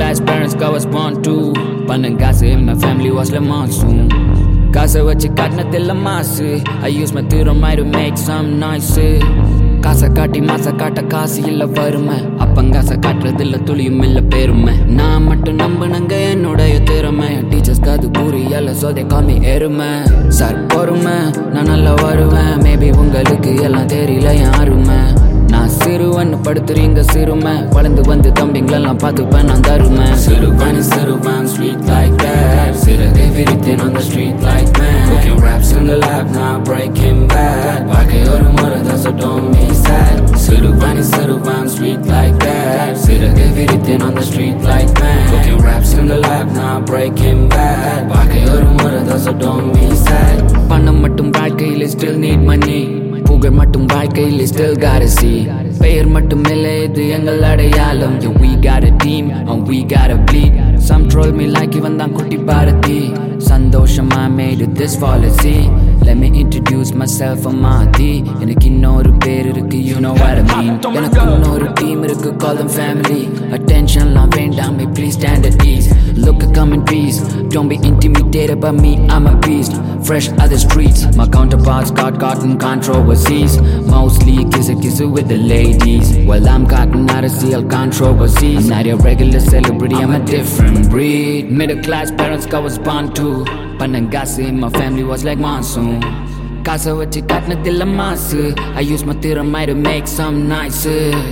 class parents I was born to. Pannan kaase my family was like monsoon. Kaasa vachi kaatnathilla maasu. I use my thirumai to make some noise. Kaasa kaati maasa kaata kaasi illa varume. Appangasa kaatradilla tuliyum illa perume. Naan mattum nambunanga ennodaya thirumai. Teachers kadu puriyalla so they call me erume. Sir porume naan nalla varuven. Maybe ungalukku ellam theriyala yarume. நான் சிறுவன் படுத்துறீங்க சிறுமை வளர்ந்து வந்து தம்பிங்களெல்லாம் பார்த்துப்பேன் நான் தருமை சிறுவன் சிறுவன் street like that சிறகை விரித்தேன் on the street like man cooking raps in the lab now breaking bad வாழ்க்கை ஒரு முறை தான் so don't be sad சிறுவன் சிறுவன் street like that சிறகை விரித்தேன் on the street like man cooking raps in the lab now breaking bad வாழ்க்கை ஒரு முறை தான் so don't be sad பணம் மட்டும் வாழ்க்கையில் still need money புகழ் மட்டும் வாழ்க்கையில் still gotta see பெயர் மட்டும் இல்லை இது எங்கள் அடையாளம் yeah, we got a team and we gotta bleed some troll me like இவன் தான் குட்டி பாரதி சந்தோஷமா made it this fall at sea let me introduce myself அம்மாதி எனக்கு இன்னொரு பேர் இருக்கு you know what I mean எனக்கு இன்னொரு டீம் இருக்கு call them family attention லாம் வேண்டாமே please stand at ease look at come in peace don't be intimidated by me I'm a beast fresh out the streets my counterparts got caught in controversies mostly kiss with the ladies well I'm caught in RSL controversies I'm not your regular celebrity I'm a different breed middle class parents I was born to Panangasi my family was like monsoon Kaasa vachi kaatnathilla maasu I use my thirumai to make some nice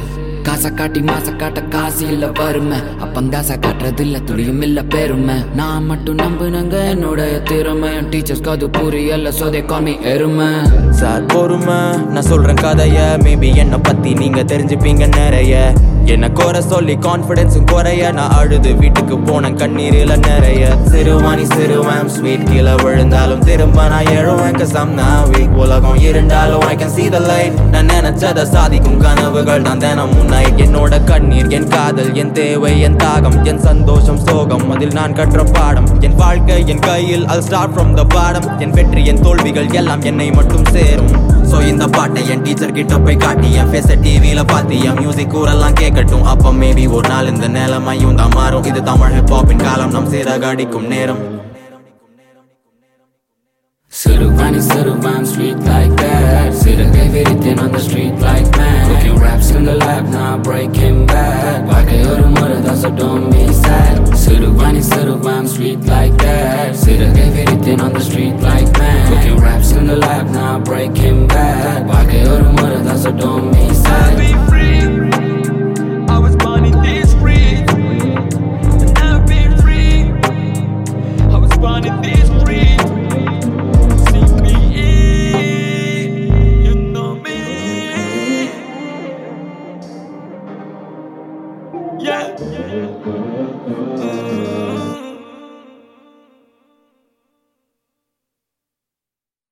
காசை காட்டி மாச காட்ட காசு இல்ல வறுமை அப்பங்காசா காட்டுறதில்ல துளியும் இல்ல பெருமை நான் மட்டும் நம்புனங்க என்னோடைய திறமை டீச்சர்ஸ் அது புரியல so they call me எருமை சார் பொறுமை நான் சொல்றேன் கதைய மேபி என்ன பத்தி நீங்க தெரிஞ்சுப்பீங்க நிறைய என்ன குறை சொல்லி கான்ஃபிடன்ஸும் குறைய நான் அழுது வீட்டுக்கு போன கண்ணீரில நிறைய சிறுவாணி சிறுவன் ஸ்வீட் கீழே விழுந்தாலும் திரும்ப நான் எழுவேன் வீக் உலகம் இருந்தாலும் I can see the light நான் நினைச்சத சாதிக்கும் கனவுகள் தான் தினமும் நைட் என்னோட கண்ணீர் என் காதல் என் தேவை என் தாகம் என் சந்தோஷம் சோகம் அதில் நான் கற்ற பாடம் என் வாழ்க்கை என் கையில் I'll start from the bottom என் வெற்றி என் தோல்விகள் எல்லாம் என்னை மட்டும் சேரும் சோ இந்த பாட்டை என் டீச்சர் கிட்ட போய் காட்டி என் ஃபேஸ டிவில பார்த்து என் மியூசிக் கூரெல்லாம் கேட்கட்டும் அப்ப மேபி ஒரு நாள் இந்த நிலைமையும் தான் மாறும் இது தமிழ் ஹிப்ஹாப்பின் காலம் நம் சிறகடிக்கும் நேரம் சிறுவன் சிறுவன் street like that சிறகை விரித்தேன் on the street like man cooking raps in the lab now breaking bad வாழ்க்கை ஒரு முறை தான் so don't be sad சிறுவன் சிறுவன் street like that சிறகை விரித்தேன் on the street like man cooking raps in the lab now breaking bad வாழ்க்கை ஒரு முறை தான் so don't be sad I'll be free I was born in this street and I'll be free I was born in this street Yeah.